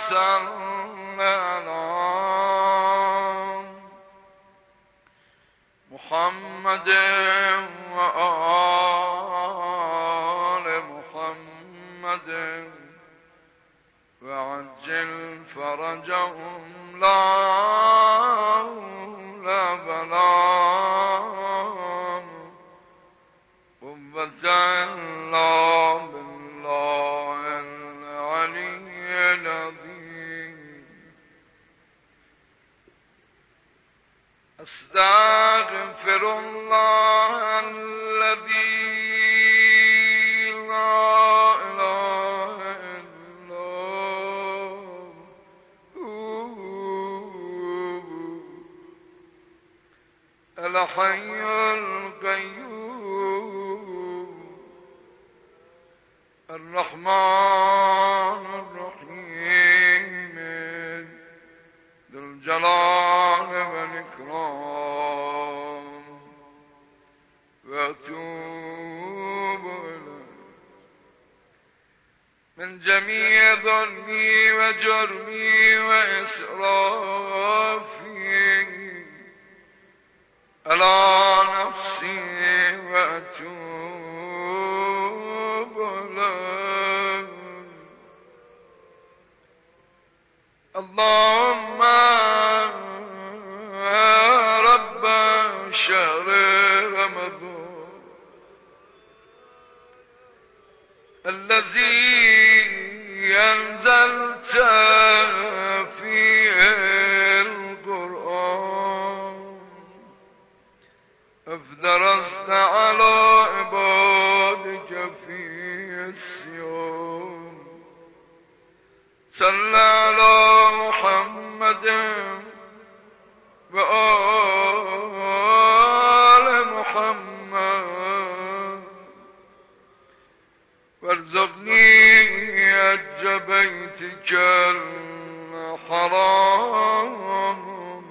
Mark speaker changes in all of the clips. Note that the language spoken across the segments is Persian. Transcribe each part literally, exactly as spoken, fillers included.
Speaker 1: صل على محمد وآل محمد وعجل فرجهم لا بلاء قوة إلا بالله العلي العظيم. أستغفر الله الذي لا إله إلا هو الحي القيوم الرحمن الرحيم ذو الجلال والإكرام وأتوب إليه من جميع ظلمي وجرمي وإسرافي على نفسي وأتوب إليه. اللهم رب شهر رمضان الذي أنزلت فيه القرآن افترضت على عبادك فيه الصيام صل على محمد وآل محمد وارزقني حج بيتك الحرام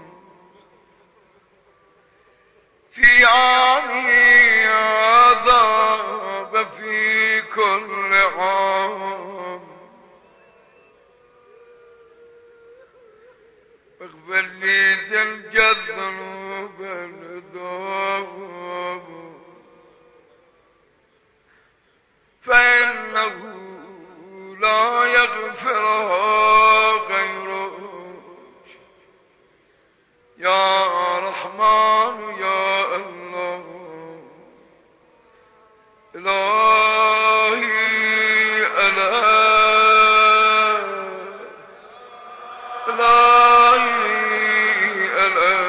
Speaker 1: في عامي هذا وفي كل عام اغفر لي تلك الذنوب الذنوب فإنه لا يغفرها غيرك يا رحمن يا الله. إلهي ألا إلهي ألا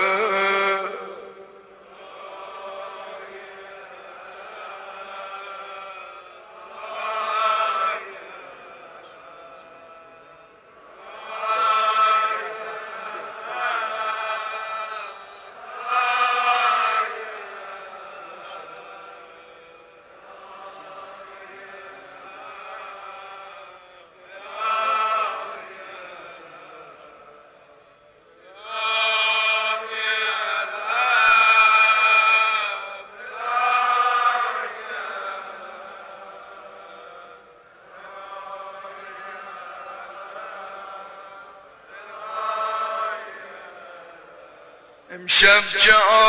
Speaker 1: امشب که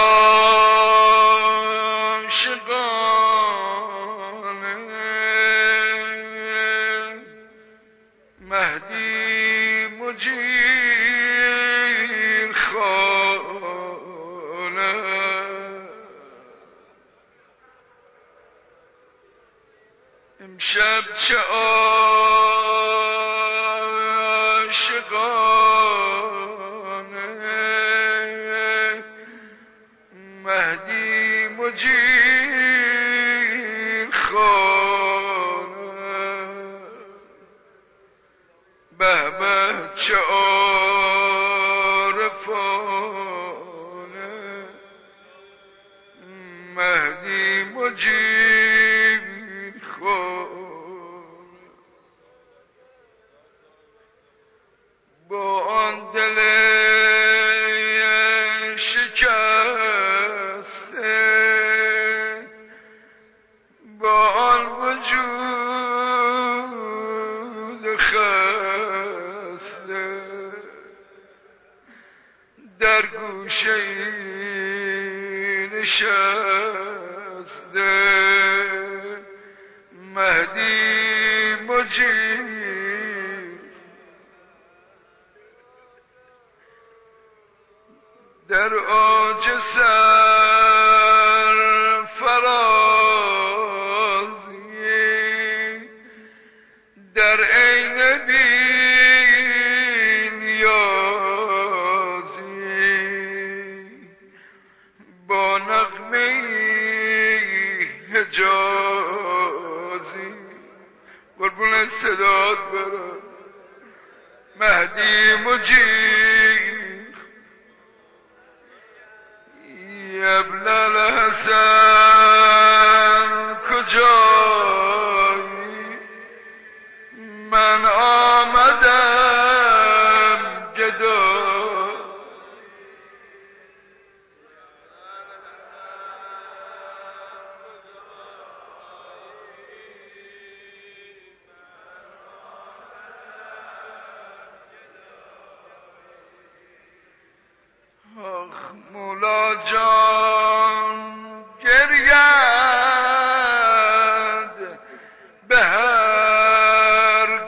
Speaker 1: عاشقانه مهدی مجیر خانه امشب که عاشقانه مهدی مجیر خانه به به چه عارفانه مهدی مجیر خانه با آن دل شکسته با آن وجود خسته گوشه نشسته مهدی مجید در اوج سر فرازی در عین بین یازی با نغمه حجازی قربون صدات برم مهدی مجید ابن الحسن کجایی من آمدم گدا آخ مولا جان گرید به هر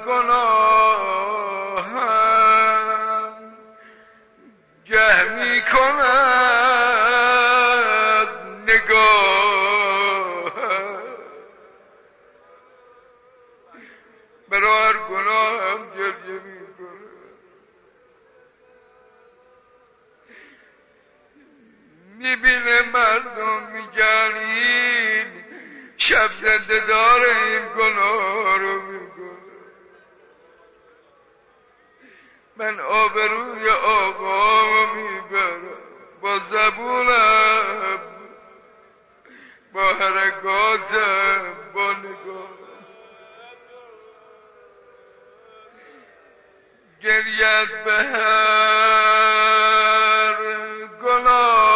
Speaker 1: گناهم گه می کند نگاهم برای هر گناهم گریه می کند میبینه مردم میگن این شب زنده داره این گناه رو میکنه من آبروی آقا میبرم با زبونم با حرکاتم با نگاهم گریت به هر گناه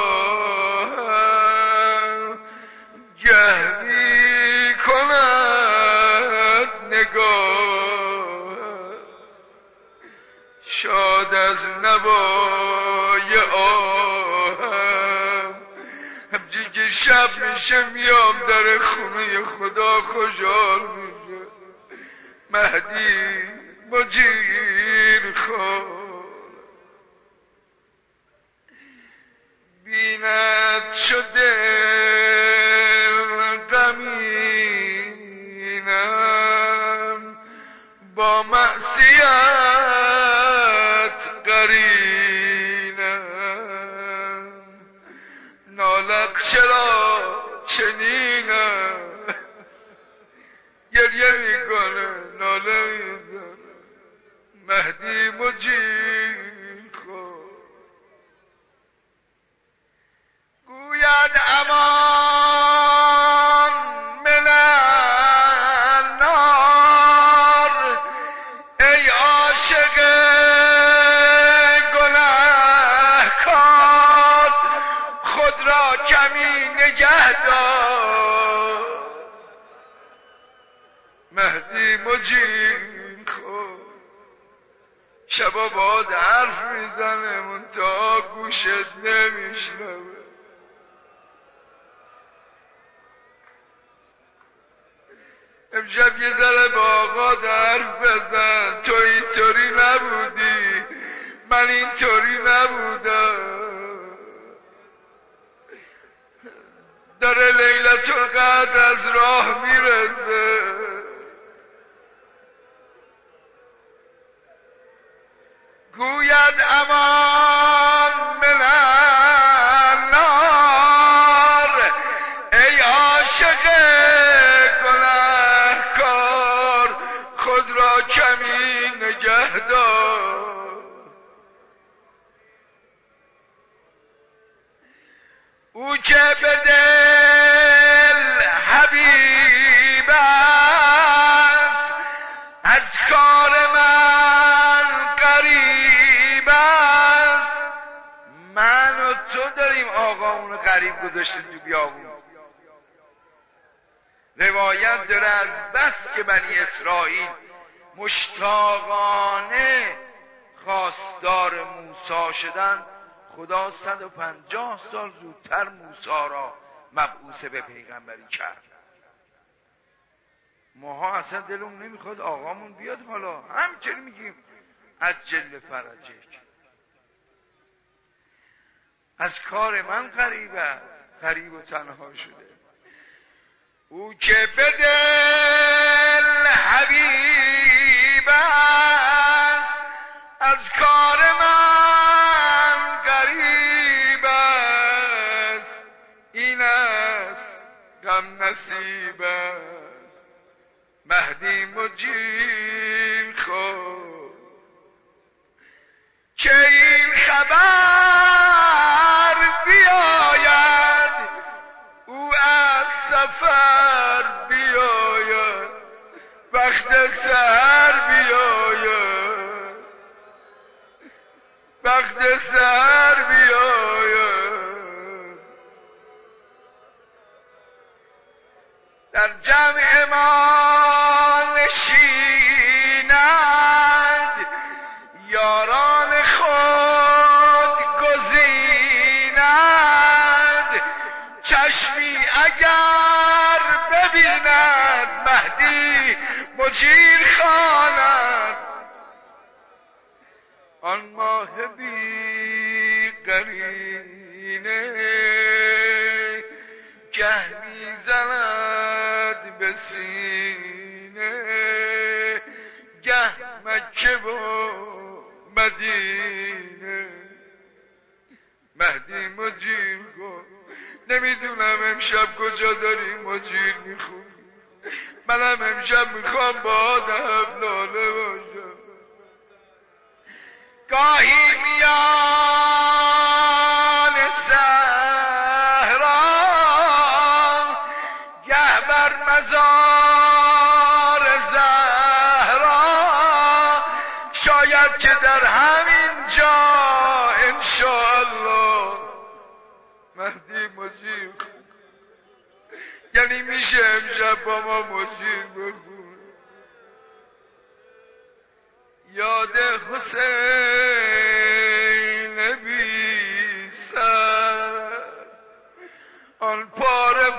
Speaker 1: شاد از نوای آهم همچین که شب میشه میام در خونه خدا خوشحال میشه مهدی مجیر خان بینت شده غمینم با معصیت قرینم نالت چرا چنینم گریه میکنه ناله میزنه مهدی مجید خود گوید امان من النار ای عاشق گنهکار خود را کمی نگه دار مهدی مجید خود شبا باهات حرف میزنه منتها گوشت نمیشنوه امشب یه ذره با آقا حرف بزن تو اینطوری نبودی من اینطوری نبودم داره لیلت القدر از راه میرسه گوید امان من النار ای عاشق گنهکار خود را کمی نگه دار او که به دل حبیب است از کار من قریب است من و تو داریم آقامون قریب گذاشتیم تو بیابون روایت داره از بس که بنی اسرائیل مشتاقانه خواستار موسی شدن خدا صد و پنجاه سال زودتر موسی را مبعوث به پیغمبری کرد. ماها اصلا دلمون نمیخواد آقامون بیاد، حالا همچنین میگیم عجل فرجک. از کار من غریب است، غریب و تنها شده. او که به دل حبیب است، از کار من غریب است. این است غم نصیب است، مهدی مجیب خود که این خبر بیاید، او از سفر بیاید، وقت سحر بیاید، وقت سحر بیاید. در جمع ما نشیند، یاران خود گزیند. چشمی اگر ببیند، مهدی مجیر خواند. آن ماه بی قرینه گه میزند به سینه، گه مکه و مدینه. مهدی مجیر کن. نمیدونم امشب کجا داری مجیر میخونی، منم امشب میخوام با دهب لاله باشم. گاهی میان صحرا، گه بر مزار زهرا. شاید که در همین جا انشاءالله مهدی مجیر کن. یعنی میشه امشب با ما مجیر بخون. یاد حسین بی سر، آن پاره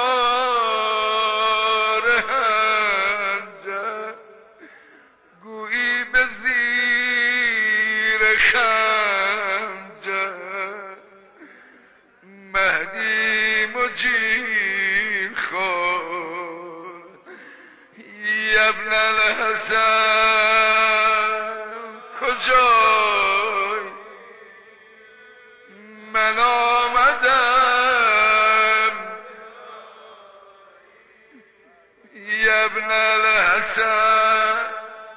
Speaker 1: پاره هنجر، گویی به زیر خنجر. مهدی مجیر خود ابن الحسن، کجای من آمدم ابن الحسن.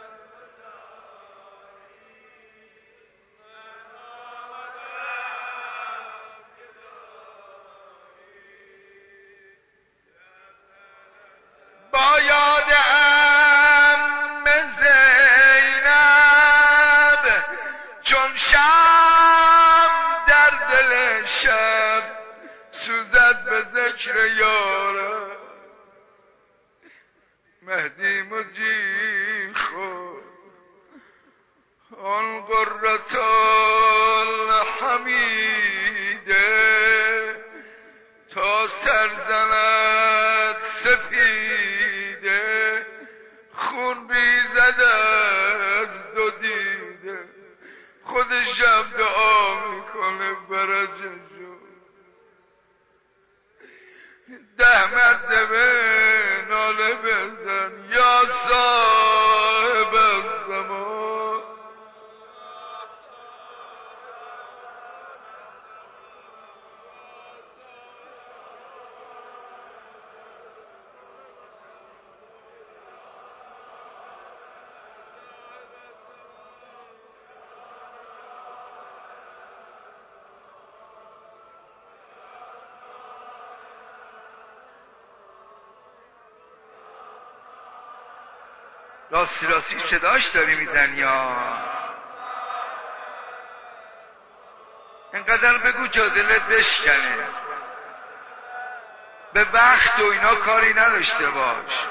Speaker 1: با یاد ام زینب، چون شم در دل شب سوزد به ذکر یارم. مهدی مجیر خود آن قرة الحمیده، تا سرزند سپیده، خون ریزد از دو دیده. خودشم دعا میکنه برجشو، ده مرتبه ناله بزن یا صاحب الزمان. راستی راستی صداش داری میزنی یا اینقدر بگو جا دلت بشکنه، به وقت و اینا کاری نداشته باش.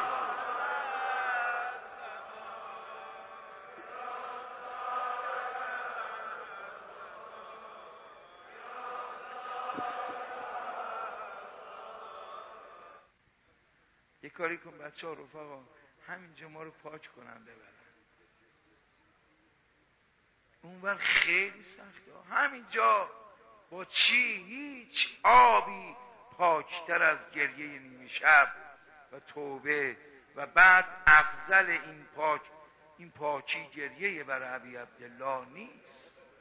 Speaker 1: کاری کن بچه ها رفقا همینجا ما رو پاک کنن ببرن. اونور خیلی سخته. همینجا با چی؟ هیچ آبی پاکتر از گریه نیمه شب و توبه و بعد افضل این پاک این پاکی گریه برای ابی عبدالله نیست.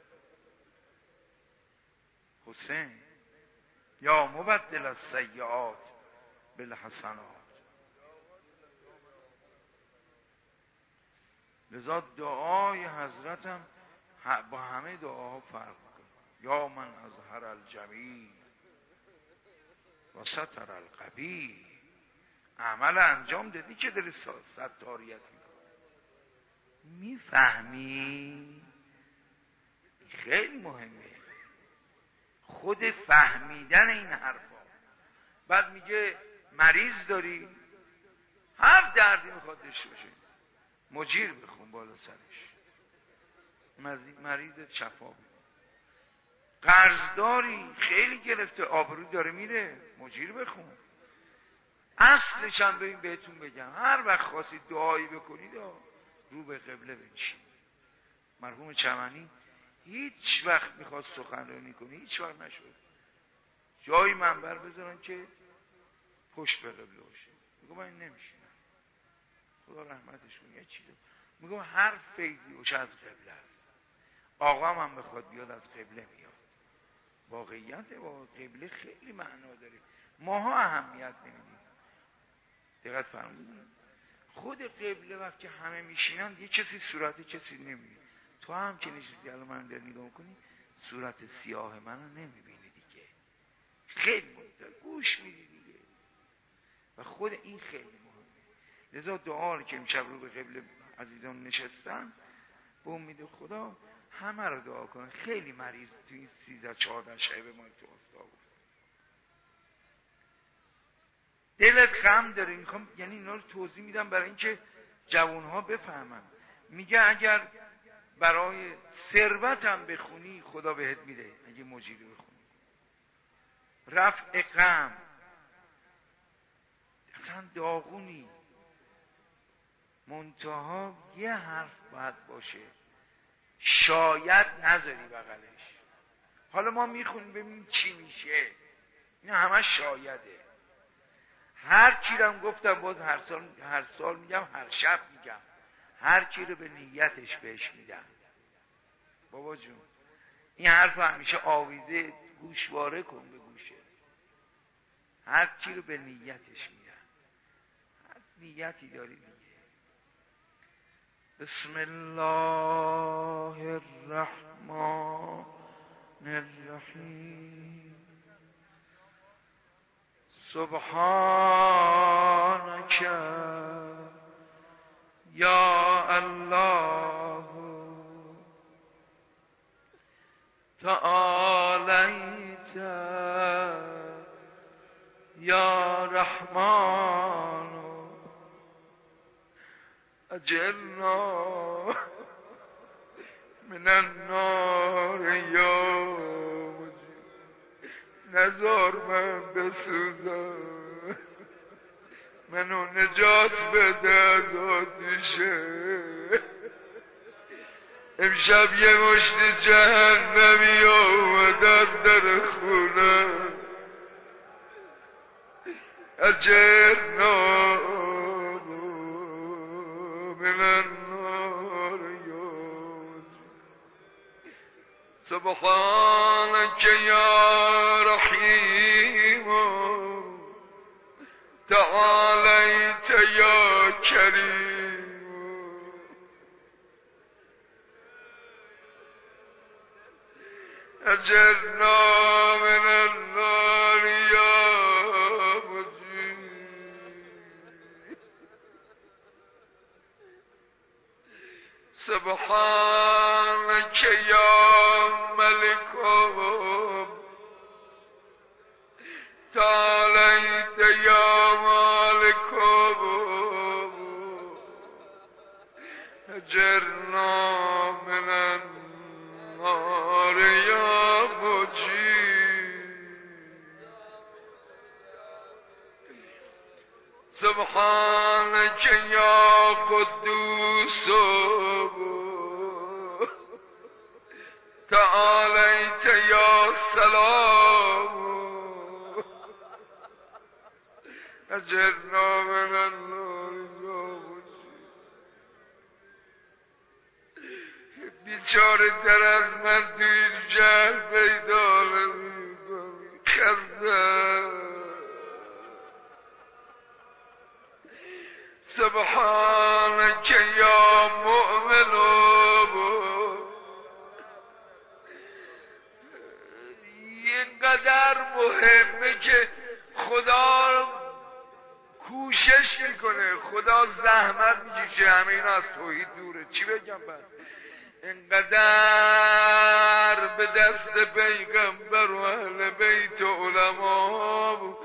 Speaker 1: حسین یا مبدل السیئات بالحسنات. لذا دعای حضرتم با همه دعاها فرق میکنه. یا من اظهر الجمیل و ستر القبیح. عمل انجام دادی که داری ستاریت میکنی. میفهمی؟ خیلی مهمه خود فهمیدن این حرفا. بعد میگه مریض داری، هر دردی میخواد داشته باشه مجیر بخون بالا سرش، مریضت شفا بده. قرضداری خیلی گرفته آبرو داره میره، مجیر بخون. اصلش هم ببین بهتون بگم، هر وقت خواستید دعایی بکنید رو به قبله بنشینید. مرحوم چمنی هیچ وقت میخواد سخنرانی کنه، هیچ وقت نشد جایی منبر بذارن که پشت به قبله باشه. میگم من نمیشینم، خدا رحمتش کنه. یه چیزی میگم هر فیضی باشه از قبله است. آقا هم بخواد بیاد از قبله میاد. واقعیت با قبله خیلی معنا داره، ماها اهمیت نمیدیم. دقت فرمودید خود قبله وقتی همه میشینن یه کسی صورت کسی نمیبینه. تو هم که نشستی الان من در نگاه کنی صورت سیاه منو نمیبینی دیگه، خیلی مهمه گوش میدی دیگه. و خود این خیلی مهمه. لذا دعا که امشب رو به قبله عزیزان نشستن به امید خدا همه رو دعا کنن. خیلی مریض توی این سیزده چهارده شبه ما تو استا بود، دلت غم داره. میخوام یعنی اینا رو توضیح میدم برای اینکه جوانها بفهمن. میگه اگر برای ثروت هم بخونی خدا بهت میده اگه مجیری بخونی. رفع غم، اصلا داغونی، منتها یه حرف باید باشه شاید نذاری بغلش. حالا ما میخونیم ببینیم چی میشه، این همه شایده. هر کی رو هم گفتم باز هر سال هر سال میگم، هر شب میگم، هر کی رو به نیتش بهش میدم. بابا جون این حرف همیشه آویزه گوشواره کن به گوشه. هر کی رو به نیتش میدم، هر نیتی داری دیگه. بسم الله الرحمن الرحیم. سبحانك یا الله تعالیت یا رحمان اجرنا من النار یا مجید. نزار من بسوزم، منو نجات بده از آتیشه. امشب یه مشت جهنمی آمدن در خونه، اجرنا من النار یا سبحانك یا رحیم تعالیت یا کریم. اجرنا من النار یا مجید. سبحانك یا ملکم تعالیت یا مالکم اجرنا من النار یا مجید. سبحانك یا قدوس تعالیت یا سلام اجرنا من النار یا مجید. بیچاره در از من تو این شهر پیدا نمی‌کنی خزن. سبحانك یا مؤمن اینقدر مهمه که خدا کوشش میکنه، خدا زحمت میکشه همه اینا از توحید دوره. چی بگم بس؟ اینقدر به دست پیغمبر و اهل بیت و علما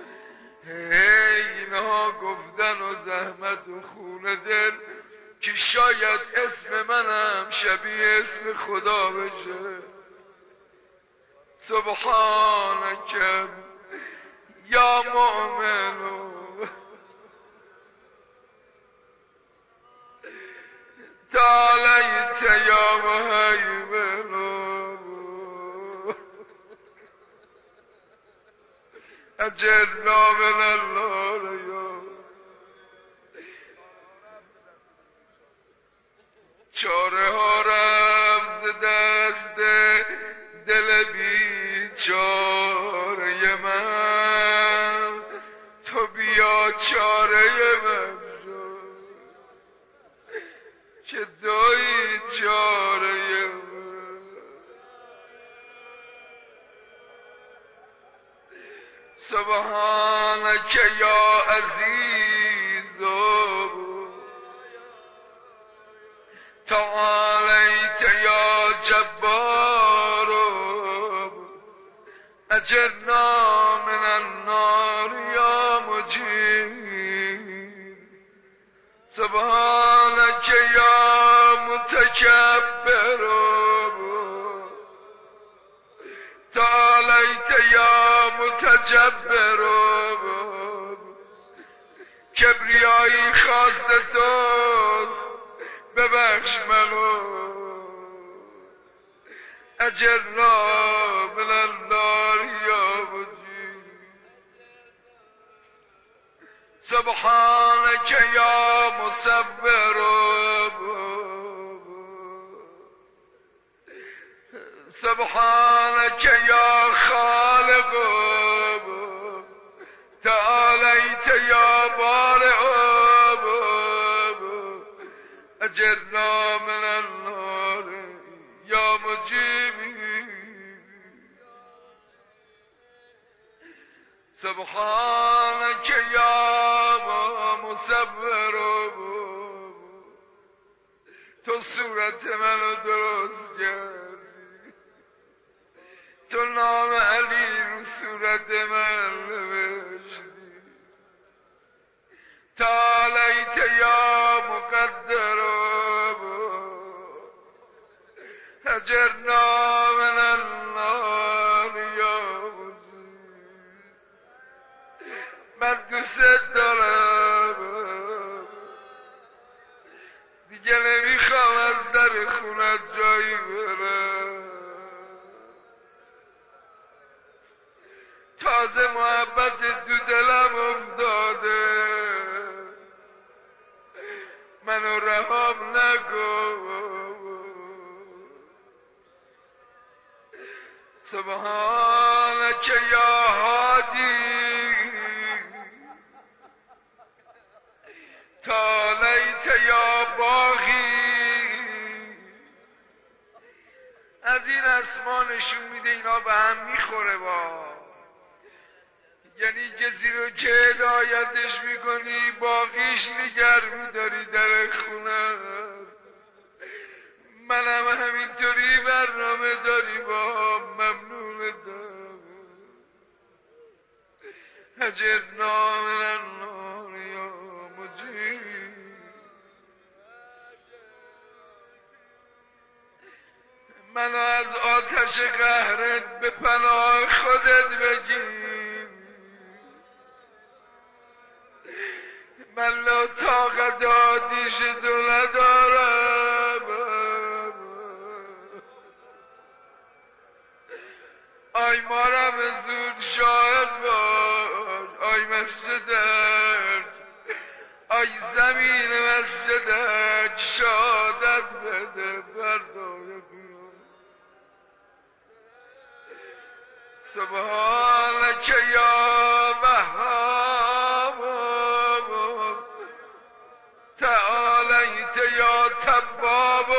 Speaker 1: اینها گفتن و زحمت و خون دل که شاید اسم منم شبیه اسم خدا بشه. سبحانك یا مؤمن تعالیت یا مهیمن اجرنا من النار یا. چاره ها رفت ز دست دل بیچاره من، تو بیا چاره من شو که تویی چاره من. سبحانك یا عزیز تعالیت یا جبار اجرنا من النار یا مجید. سبحانك یا متکبر تعالیت یا متجبر کبریایی خواست توست ببخش منو اجرنا من النار یا مجید. سبحانك یا مصور سبحانك یا خالق تعالیت یا بارئ اجرنا من النار یا مجیب. سبحانك یا مصور تو صورت منو درست کردی، تو نام علی رو صورت من نوشتی. تعالیت یا مقدر اجرنا من النار یا مجید. من دوست دارم دیگه نمیخوام از در خونت جایی برم. تازه محبت تو دلم افتاده منو رهام نکن. سبحانك یا هادی تعالیت یا باغی. از این اسما نشون میده اینا به هم میخوره. با یعنی کسی رو که هدایتش میکنی باقیش نگر میداری در خونه. منم همینطوری برنامه داری با ممنون دارم. اجرنا من النار یا مجید. منو از آتش قهرت به پناه خودت بگیر. من لا طاقت آتیش تو ندارم. آی مارم زود شاهد باش، آی مسجدت، آی زمین مسجدت شهادت بده بردای بیان. سبحانک یا وهاب تعالیت یا تواب.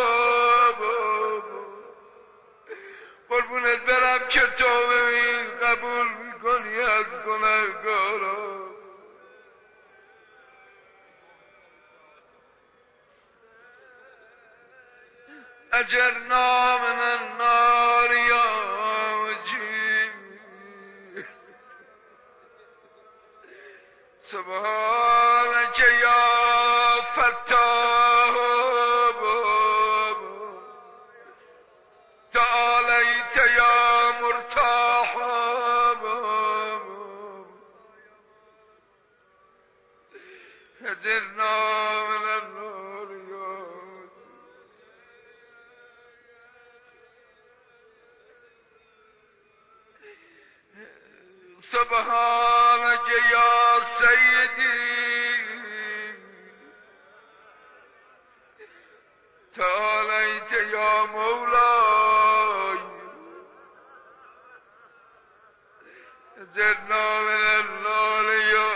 Speaker 1: قربونت برم که تو ببین قبول میکنی از گناهکارا. اجرنا من النار یا مجیب. سبحانک یا فتاح تعالیت یا مرتاح. اجرنا من النار یا سبحانك يا سيدي تعاليت يا مولاي. اجرنا من النار يا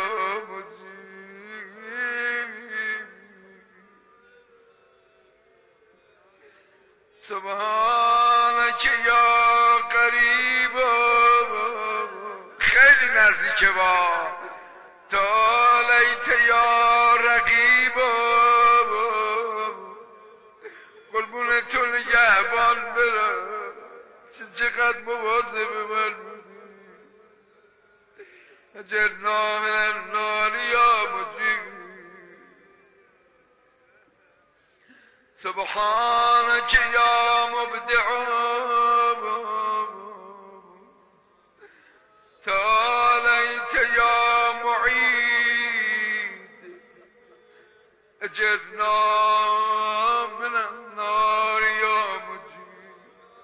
Speaker 1: مجيب. سبحانك يا قريب خیلی نزدیک با تعالیت یا رقیب. قربون تو نگهبان برم چه چقدر مواظب من بودی. اجرنا من النار یا مجیب. سبحانك یا مبدع تعالیت یا معید. اجرنا من النار یا مجید.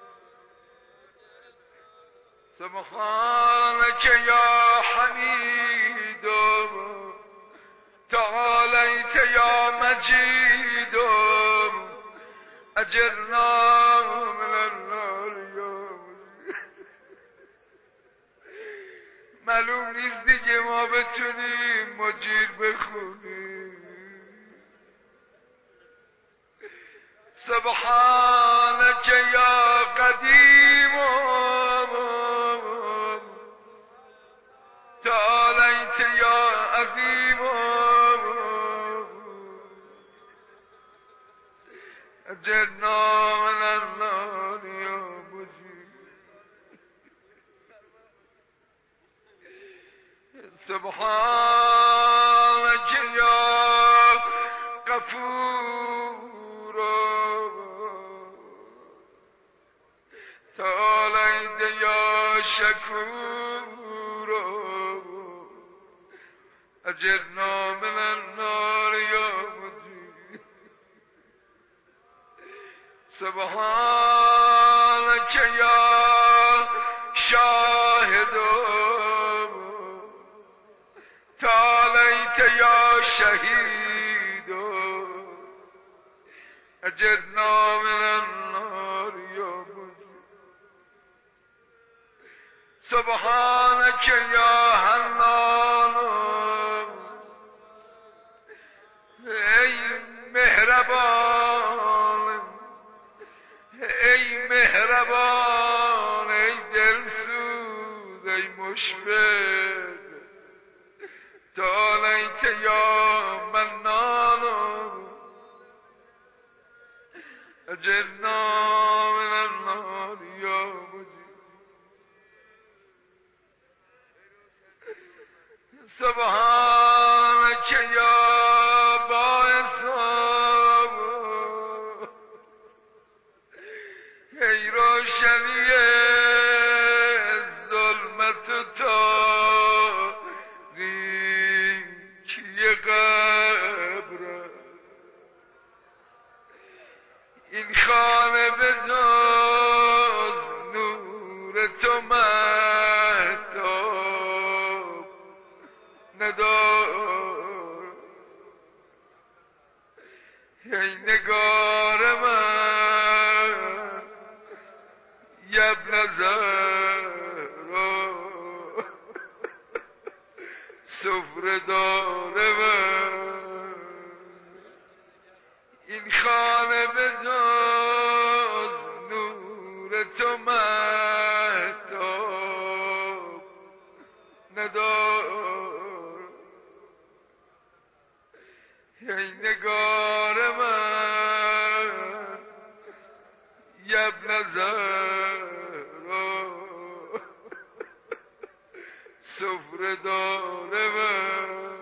Speaker 1: سبحانك یا حمید تعالیت یا مجید. اجرنا من النار یا مجید. معلوم نیست دیگه ما بتونیم مجیر بخونیم. سبحانك یا قدیم تعالیت یا عظیم. اجرنا من النار یا مجید. سبحانك یا غفور تعالیت یا شکور. اجرنا من النار یا مجید. سبحانك یا شاهد تعالیت یا شهید. اجرنا من النار یا مجید. سبحانك یا حنان ای مهربان، ای مهربان، ای دلسوز، ای مشفق. تعالیت یا منان اجرنا من النار یا مجید. سبحانك یا باعث ای روشنی ظلمت و تاریکی قلب. این خانه به جز نور تو مهتاب ندار. ای نگار من یبن زهرا سفره دار من. این خانه به جز نور تو مهتاب ندار. ای نگار من یبن زهرا سفره دار من.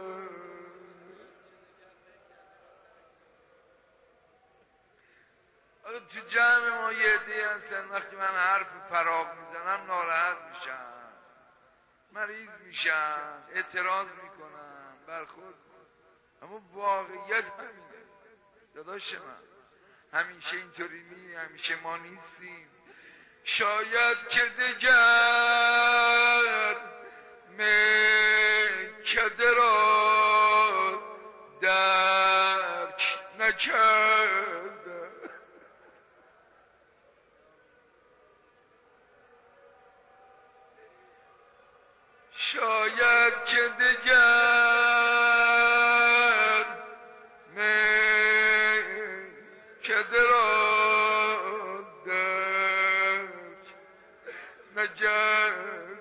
Speaker 1: تو جمع ما یه عده‌ای هستن وقتی من حرف فراغ میزنم ناراحت میشن، مریض میشن، اعتراض میکنن، برخورد. اما واقعیت همینه داداش من، همیشه اینطوری نی، همیشه ما نیستیم. شاید که دگر مکده را درک نکرده. شاید که دگر مکده را درک نکرده.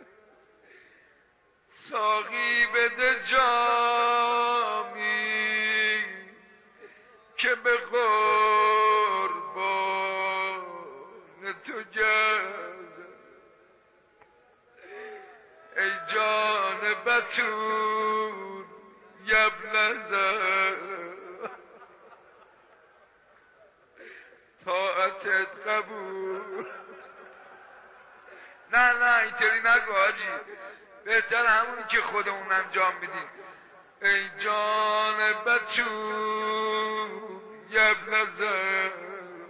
Speaker 1: ساقی بده جامی که به قربان تو گرده. ای جان بتول یبن زهرا طاعتت قبول. نه نه اینطوری نگو حاجی، بهتر همونی که خودمون انجام بدیم. ای جان بتول یبن زهرا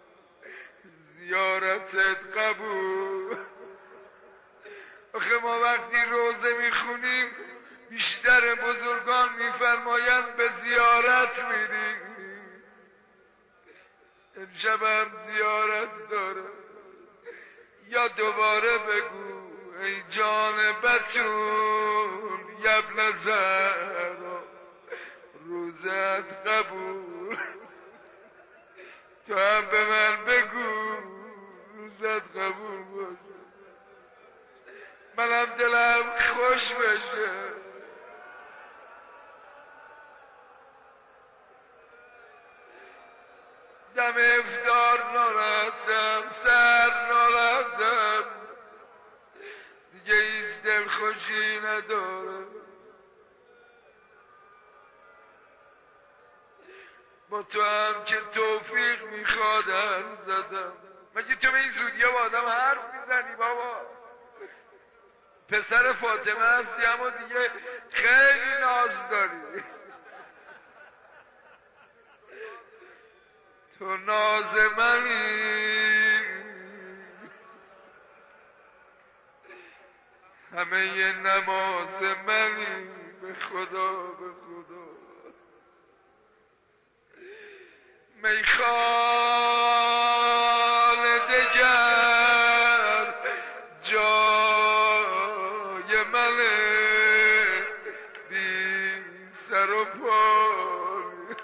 Speaker 1: زیارتت قبول. آخه ما وقتی روزه میخونیم بیشتر بزرگان میفرمایند به زیارت میریم. امشب هم زیارت داره. یا دوباره بگو ای جان بتول یبن زهرا روزت قبول. تو هم به من بگو روزت قبول باشه، منم دلم خوش بشه. دم افطار ناراحتم، سر ناراحتم، دیگه هیچ دلخوشی نداره. با تو هم که توفیق میخواد حرف زدم. مگه تو به این زودی با آدم حرف میزنی بابا؟ پسر فاطمه هستی اما دیگه خیلی ناز داری. تو ناز منی، همه ی نماز منی، به خدا به خدا. میخانه دگر جای منه بی سر و پای.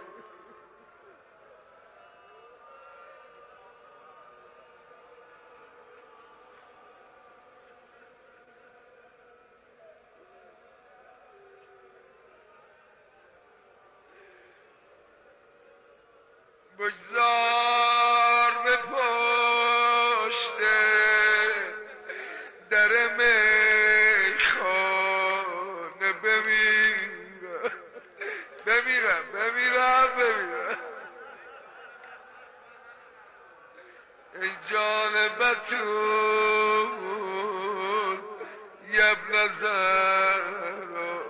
Speaker 1: بگذار به پشت در میخانه بمیرم بمیرم بمیرم بمیرم. ای جان بتول یبن زهرا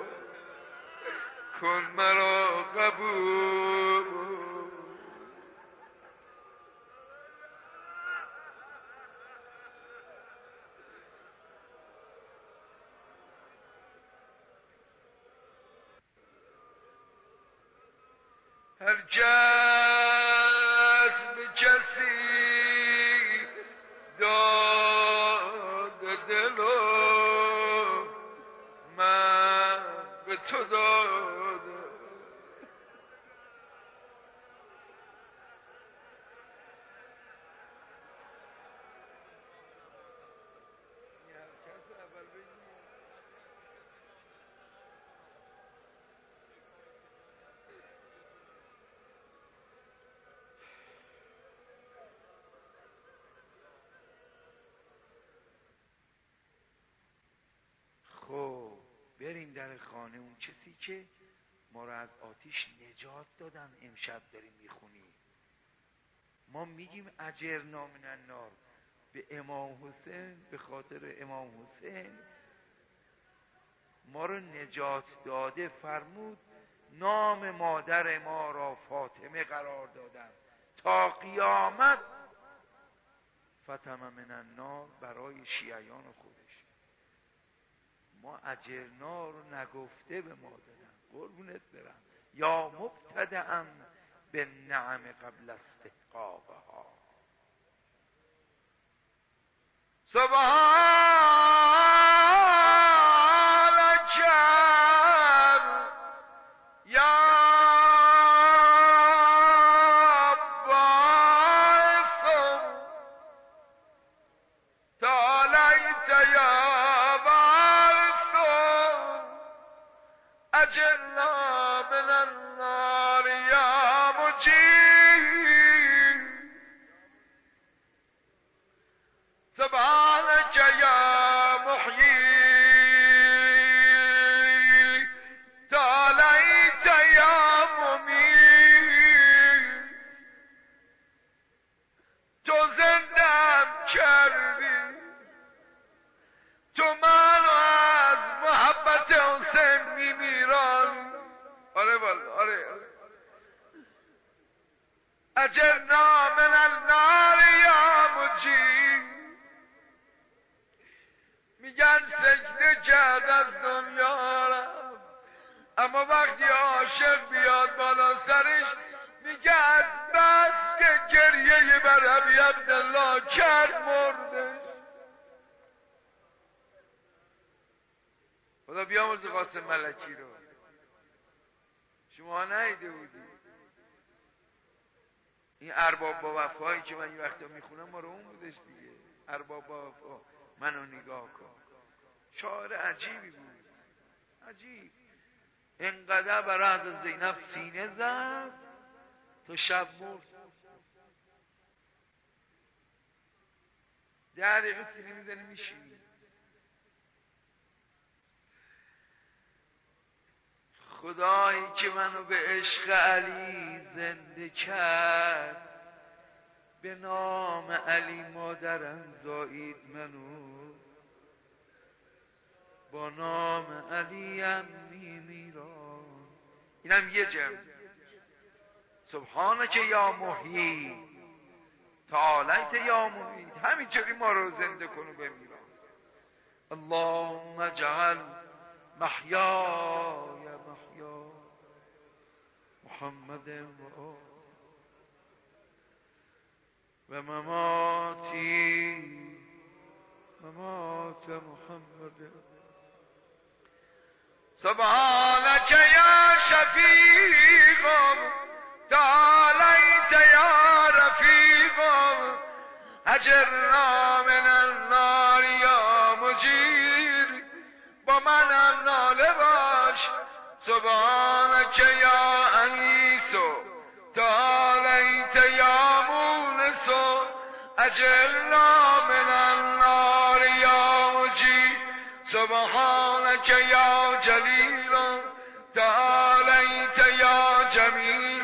Speaker 1: کن مرا قبول. هر کس به کسی داد دل و من به تو دادم. خب بریم در خانه اون کسی که ما رو از آتش نجات دادن. امشب داریم میخونیم، ما میگیم اجرنا من النار به امام حسین، به خاطر امام حسین ما رو نجات داده. فرمود نام مادر ما را فاطمه قرار دادم تا قیامت فاطمه من النار برای شیعیان خودش. ما اجرنا رو نگفته به ما دادن. قربونت برم. یا مبتدعا به نعم قبل استحقاقها. سبحانک یا باعث تعالیت یا اجرنا من النار یا مجیر. سبحانك یا محیی تعالیت یا ممیر. تو زندم کردی، تو منو از محبت حسین میمیران. آره والا آره, آره. اجرنا من النار یا مجیر. میگن سجده کرد از دنیا رفت، اما وقتی عاشق بیاد بالا سرش میگه از بس که گریه بر ابی عبدالله کرد مردش. خدا بیامرز قاسم ملکی رو. شما نیده بودی این ارباب با وفایی که من این وقتا میخونم ما رو اون بودش دیگه. ارباب با وفا منو نگاه کن. شاعر عجیبی بود، عجیب. انقدر برای حضرت زینب سینه زد تا شب مرد. ده دقیقه سینه میزنی میشینی. خدایی که منو به عشق علی زنده کرد، به نام علی مادرم زایید منو، با نام علی هم میمیران. اینم یه جمع. سبحانک یا محیی تعالیت یا ممید. همینجوری ما رو زنده کنو بمیران. اللهم اجعل محیای محیا محمد و و مماتی ممات محمد. سبحانك یا شفیق تعالیت یا رفیق اجرنا من النار یا مجیر. با منم ناله باش. سبحانك یا انیس تعالیت یا مونس اجرنا من النار یا مجیر. سبحانك یا جلیل تعالیت یا جمیل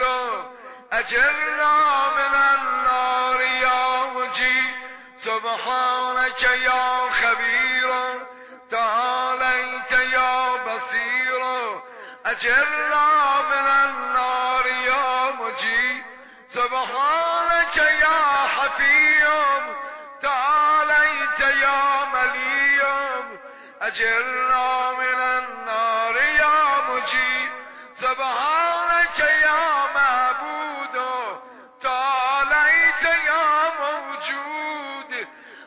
Speaker 1: اجرنا من النار یا مجیر. سبحانك یا خبیر تعالیت یا بصیر اجرنا من النار یا مجیر. سبحانك یا حفیم تعالیت یا ملیم اجرنا من النار یا مجیر. سبحانك یا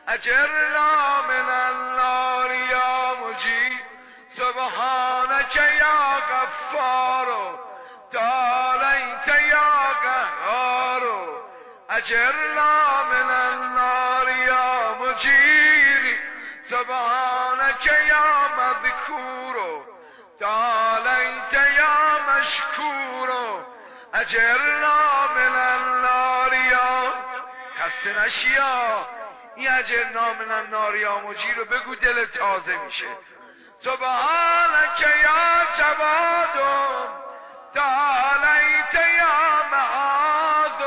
Speaker 1: اجرنا من النار یا مجيب سبحانك یا غفار تعالیت یا قهار اجرنا من النار یا مجيب سبحانك یا مذکور تعالیت یا مشکور اجرنا من النار یا خسته نشیا این اجرنا من النار یا مجیر رو بگو دل تازه میشه. سبحانک یا جواد تعالیت یا معاذ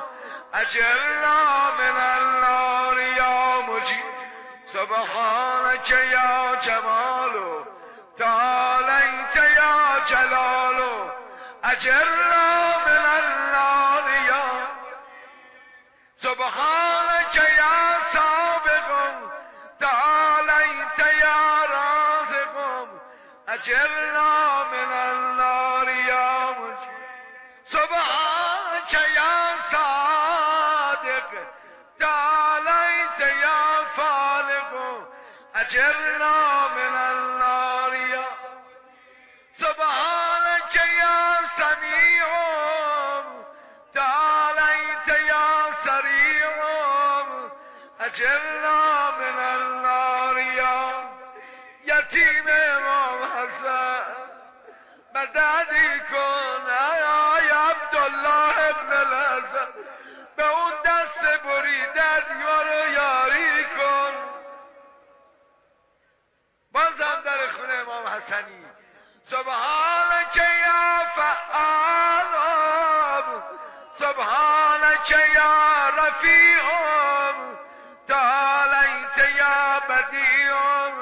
Speaker 1: اجرنا من النار یا مجیر سبحانک یا جمال تعالیت یا جلال اجرنا من النار یا سبحانك یا سابق تعالیت یا رازق اجرنا من النار یا مجيب سبحانك یا صادق تعالیت یا فالق اجرنا من النار یا سبحانك یا سمیع تعالیت یا سریع اجرنا من النار یا یتیم امام حسن مددی کن ای عبدالله ابن الحسن به اون دست بریدن یارو یاری کن. بازم در خونه امام حسنی سبحانك یا فعال سبحانك یا رفیع تعالیت یا بدیع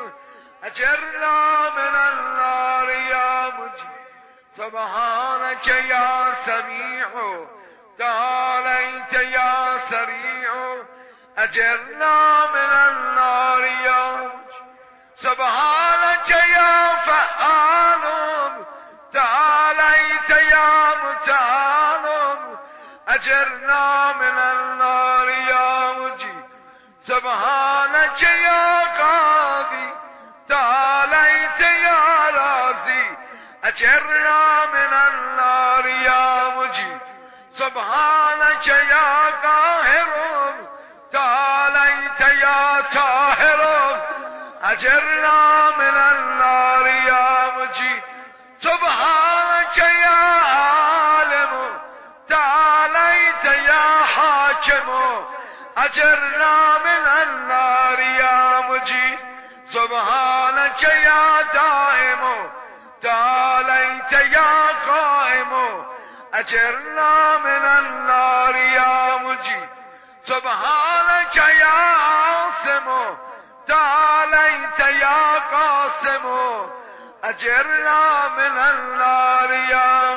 Speaker 1: اجرنا من النار یا مجيب سبحانك یا سمیع تعالیت یا سریع اجرنا من النار یا مجيب سبحانك یا فعال تعالیت یا متعال اجرنا من النار یا مجيب سبحانك یا قاضی تعالیت یا راضی اجرنا من النار یا مجيب سبحانك یا قاهر تعالیت یا طاهر اجرنا من النار یا مجيب سبحانك یا عالم تعالیت یا حاکم اجرنا من النار یا مجيب سبحانك یا دائم تعالیت یا قائم اجرنا من النار یا مجيب سبحانك یا عاصم تعالیت یا قاسم اجرنا من النار یا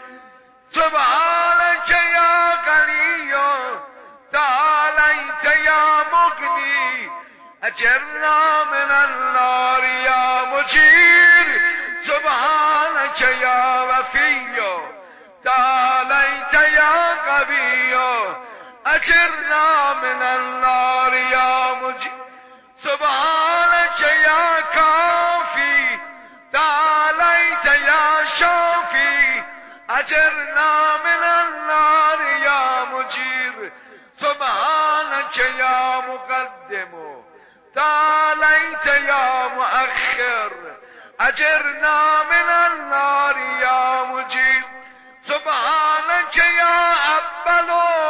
Speaker 1: سبحانك یا غنی تعالیت یا مغنی اجرنا من النار یا مجیر سبحانك یا وفی تعالیت یا قوی اجرنا من النار یا مجیر سبحانك یا کافی تعالیت یا شافی اجرنا من النار یا مجیر سبحانك یا مقدم تعالیت یا مؤخر اجرنا من النار یا مجیر سبحانك یا اول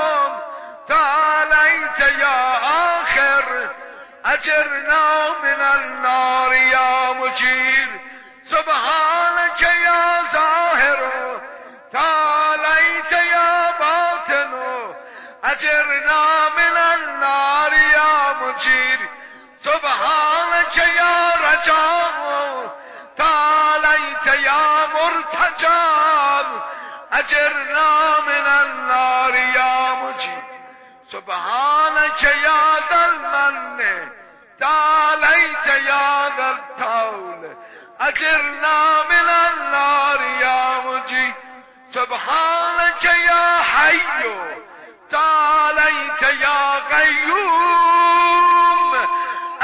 Speaker 1: تعالیت یا آخر اجرنا من النار یا مجیر سبحانك یا ظاهر تعالیت یا باطن اجرنا من النار یا مجیر سبحانك یا رجاء تعالیت یا مرتجى اجرنا من النار یا مجیر سبحانك یا ذا المن تعالیت یا ذا الطول اجرنا من النار یا مجیر سبحانك یا حی تعالیت یا قیوم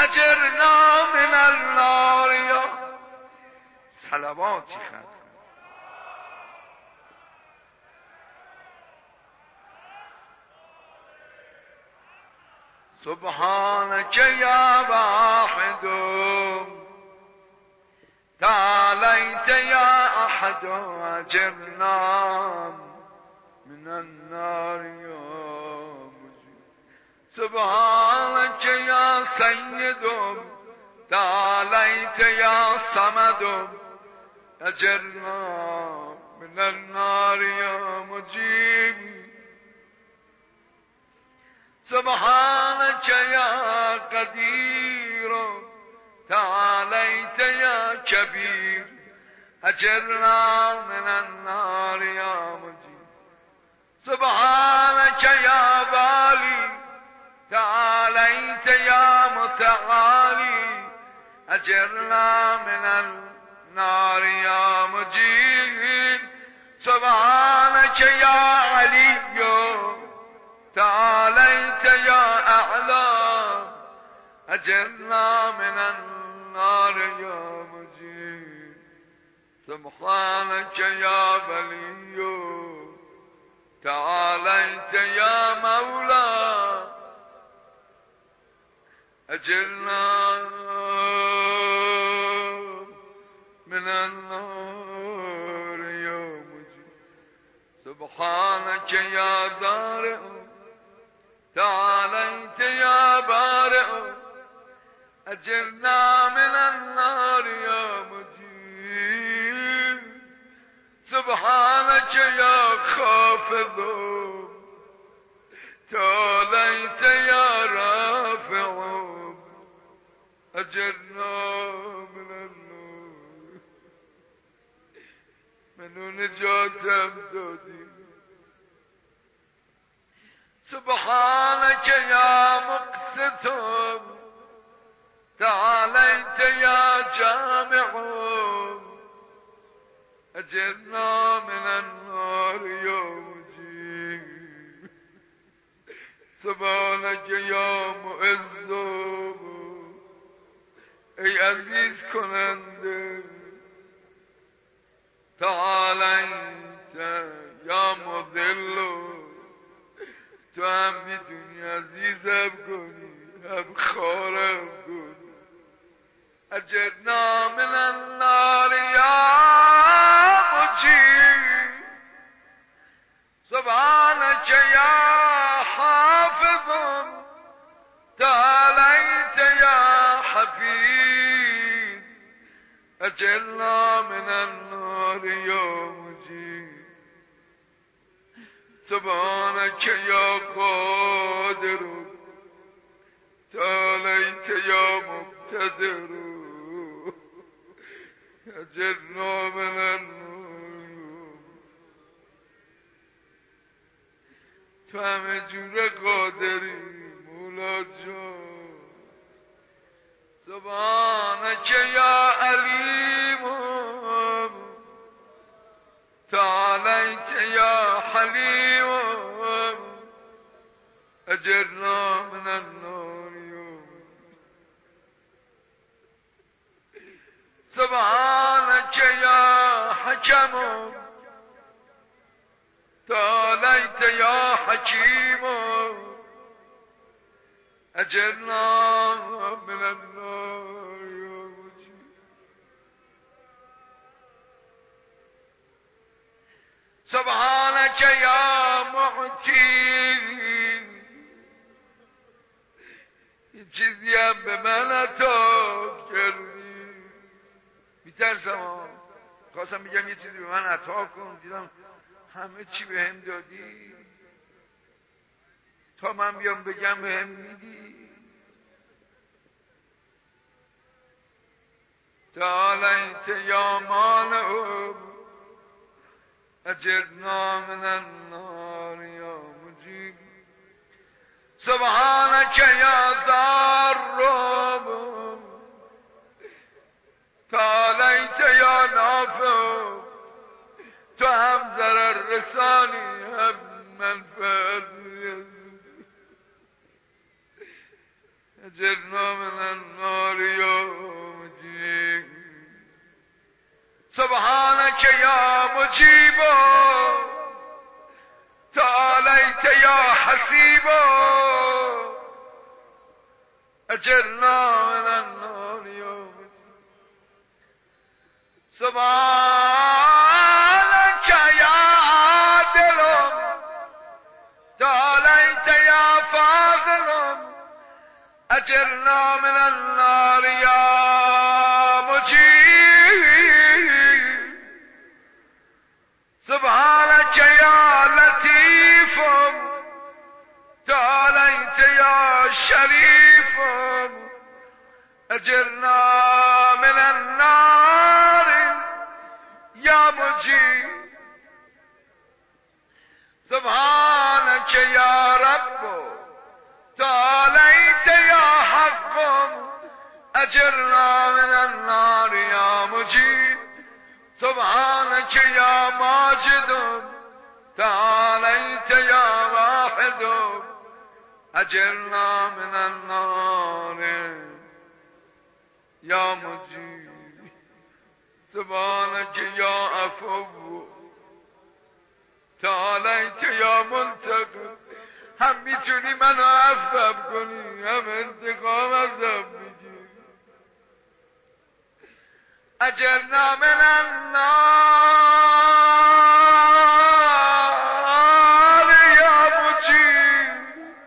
Speaker 1: اجرنا من النار یا صلواتی خط کن. سبحانك یا واحد تعالیت یا احد اجرنا من النار یا مجيب. سبحانك یا سید تعالیت یا صمد اجرنا من النار یا مجيب. سبحانك يا قدير تعاليت يا كبير أجرنا من النار يا مجيب. سبحانك يا بالي تعاليت يا متعالي أجرنا من النار يا مجيب. سبحانك يا علي تعاليت يا أعلى أجرنا من النار يا مجيب. سبحانك يا ولي تعاليت يا مولى أجرنا من النار يا مجيب. سبحانك يا دارئ تعاليت يا بارئ أجرنا من النار يا مجيب. سبحانك يا خافض تعاليت يا رافع أجرنا من النار. منو نجاتم دادی. سبحانك يا مقسط تعاليت يا جامع أجرنا من النار يا مجيب. سبحانك يا معز ای عزیز کننده تعاليت يا مذل تو هم میتونی عزیزم کنی هم خارم کنی. اجرنا من النار یا مجیب. سبحانك یا حافظ تعاليت یا حفیظ اجرنا من النار یا مجیب. سبحانك يا قادر تعاليت يا مقتدر أجرنا من النار. تو همه جور قادری مولا جان. سبحانك يا عليم تعاليت يا حليم أجرنا من النار يوم. سبحانك يا حكم تعاليت يا حكيم أجرنا من النار يوم. سبحانك يا معتي چیزی هم به من عطا کردی. میترسم ها خواستم بگم یه چیزی به من عطا کن، دیدم همه چی به هم دادی، تا من بیام بگم به هم میدی. تعاليت يا مانع أجرنا من النار يا مجيب. سبحانك يا ضار تعاليت يا نافع تو هم ضرر رسانی هم منفعت. اجرنا من النار يا مجيب سبحانك يا مجيب تعاليت يا حسيب اجرنا من النار يا مجيب سبحانك يا عادل تعاليت يا فاضل اجرنا من النار يا مجيب سبحانك يا لطيف تعاليت يا شريف اجرنا من النار يا مجيب سبحانك يا رب تعاليت يا حق اجرنا من النار يا مجيب سبحانك يا ماجد تعاليت يا واحد اجرنا من النار يا مجيب سبحانك يا عفو تعاليت يا منتقم هم میتونی منو عفو کنی هم انتقام ازم میگیری اجرنا من النار یا مجیب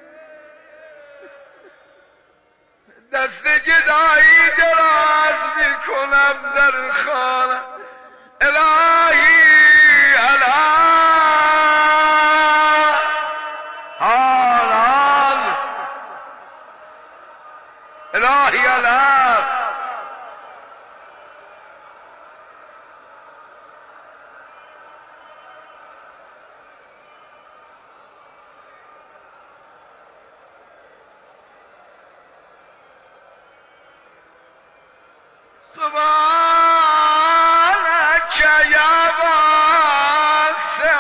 Speaker 1: دست گدایی دراز میکنم در خانه الهی الهی الهی سبحانك يا واسع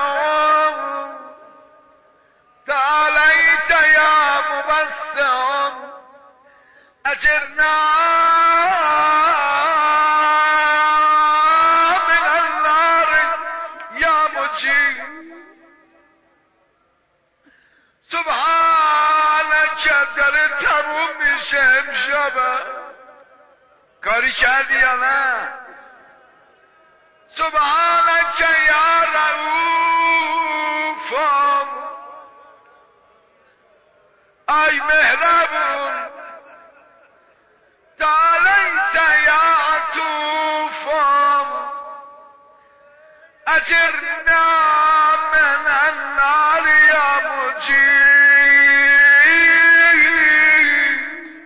Speaker 1: تعاليت يا مبسم اجرنا من النار يا مجيب سبحانك در تموم میشه امشبه کاری کردی یا نه سبحانك يا رؤوف ای مهربون تعاليت يا عطوف اجرنا من النار يا مجيب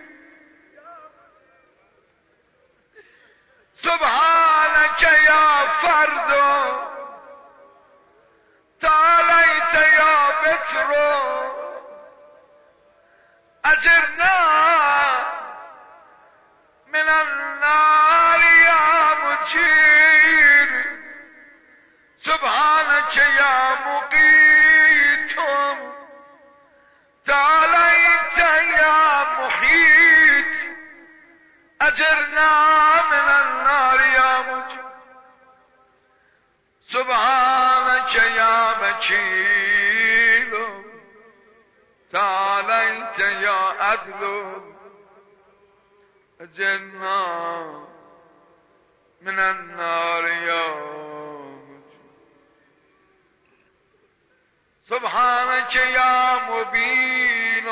Speaker 1: سبحانك يا فرد تعاليت يا بكر اجرنا من النار يا مجيب سبحانك يا مقيت تعاليت يا محيط اجرنا من النار يا مجيب سبحانك يا مكيل تعاليت يا عدل اجرنا من النار يا مجيب سبحانك يا مبين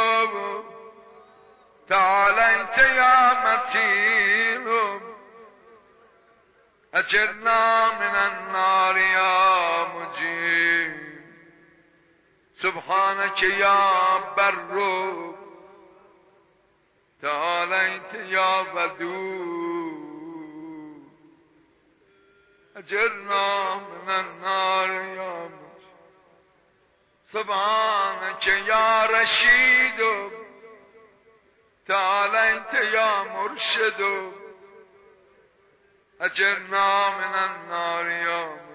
Speaker 1: تعاليت يا متين اجرنا من النار يا مجيب سبحانك يا بر تعاليت يا ودود اجرنا من النار يا مجيب سبحانك يا رشيد تعاليت يا مرشد اجرنا من النار يا مجيب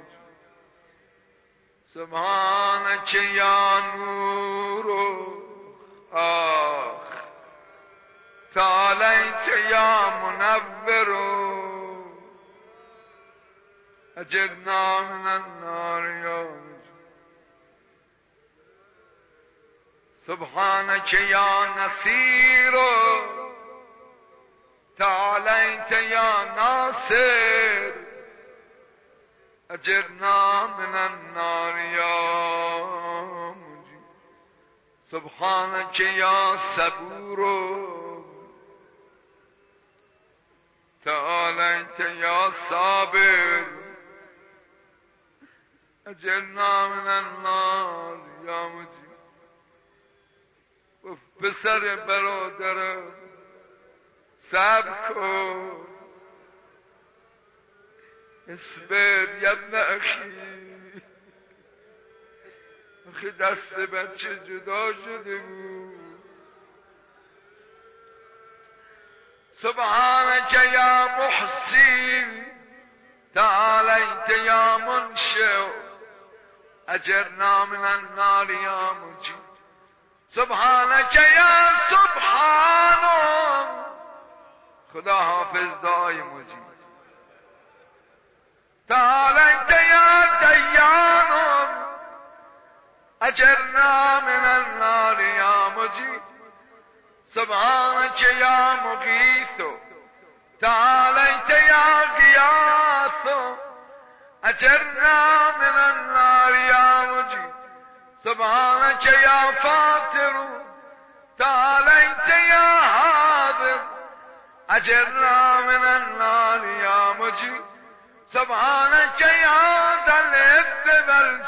Speaker 1: سبحانك يا نور آخ تعالیت یا منور اجرنا من النار یا سبحانك یا نصیر تعالیت یا ناصر اجرنا من النار یا مجيب سبحانك یا صبور تعالیت یا صابر اجرنا من النار یا مجيب گفت پسر برادرم صبر کن اصبر یبن اخی اخی دست بچه جدا شده بود سبحانك یا محسی تعالیت یا منشئ اجرنا من النار یا مجيب سبحانك یا سبحان خدا حافظ دعای مجيب تعالیت یا دیان اجرنا من النار یا مجيب سبحانك یا مغیث تعالیت یا غیاث اجرنا من النار یا مجيب سبحانك یا فاطر تعالیت یا حاضر اجرنا من النار یا مجيب سبحانك یا ذا العز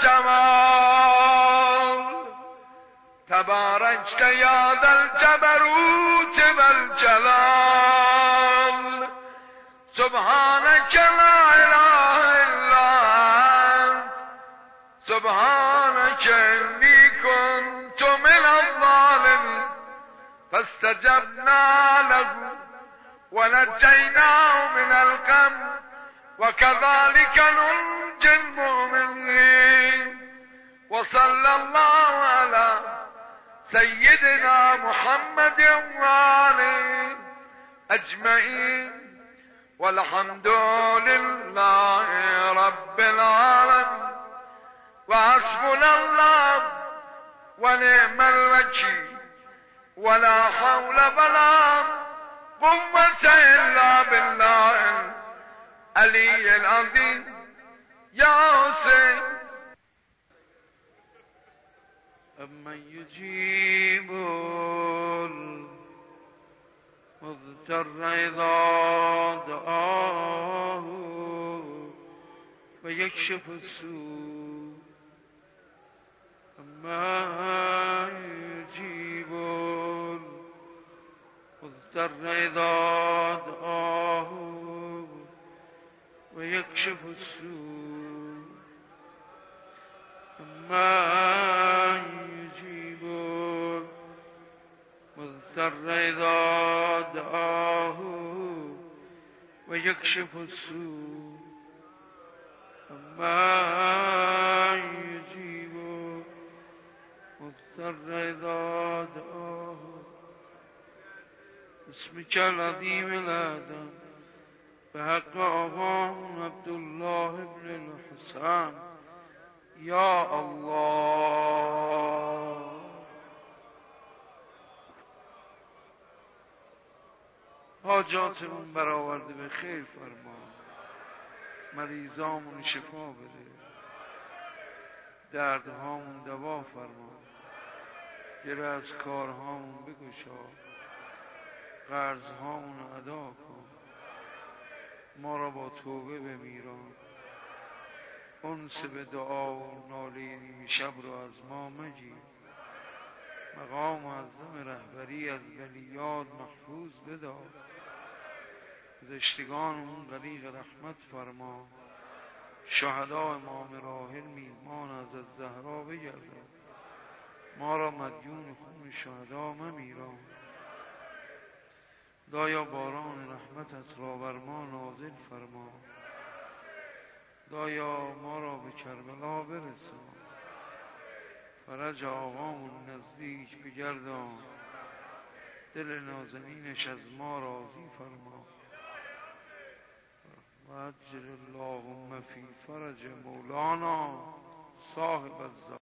Speaker 1: والجمال تباركت یا ذا الجبروت والجلال سبحانك لا اله الا انت سبحانك اني كنت من الظالمين فاستجبنا له ونجيناه من الغم وكذلك ننجي المؤمنين وصلى الله على سيدنا محمد وآله أجمعين والحمد لله رب العالمين وحسبنا الله ونعم الوكيل ولا حول ولا قوة إلا بالله العلي العظيم يا حسين أمن يجيب المضطر إذا دعاه ويكشف السوء أمن يجيب المضطر إذا دعاه ويكشف السوء أما يجيب مضطر إذا دعاه ويكشف السوء أما يجيب مضطر إذا دعاه اسمك العظيم الأعظم بحق آقام عبدالله بن الحسن یا الله حاجاتمون برآورده به خیر فرما مریضامون شفا بده دردهامون دوا فرما گره از کارهامون بگشا قرضهامون ادا کن ما را با توبه بمیران انس به دعا و ناله نیم شب را از ما مگیر مقام معظم رهبری از بلیاد محفوظ بدار گذشتگانمون غریق رحمت فرما شهدا امام راحل میهمان از الزهرا بگردان ما را مدیون خون شهدا ممیران دایا باران رحمتت را بر ما نازل فرما دایا ما را به کربلا برسان فرج آقامون نزدیک بگردان دل نازنینش از ما راضی فرما و عجل اللهم فی فرج مولانا صاحب الزمان.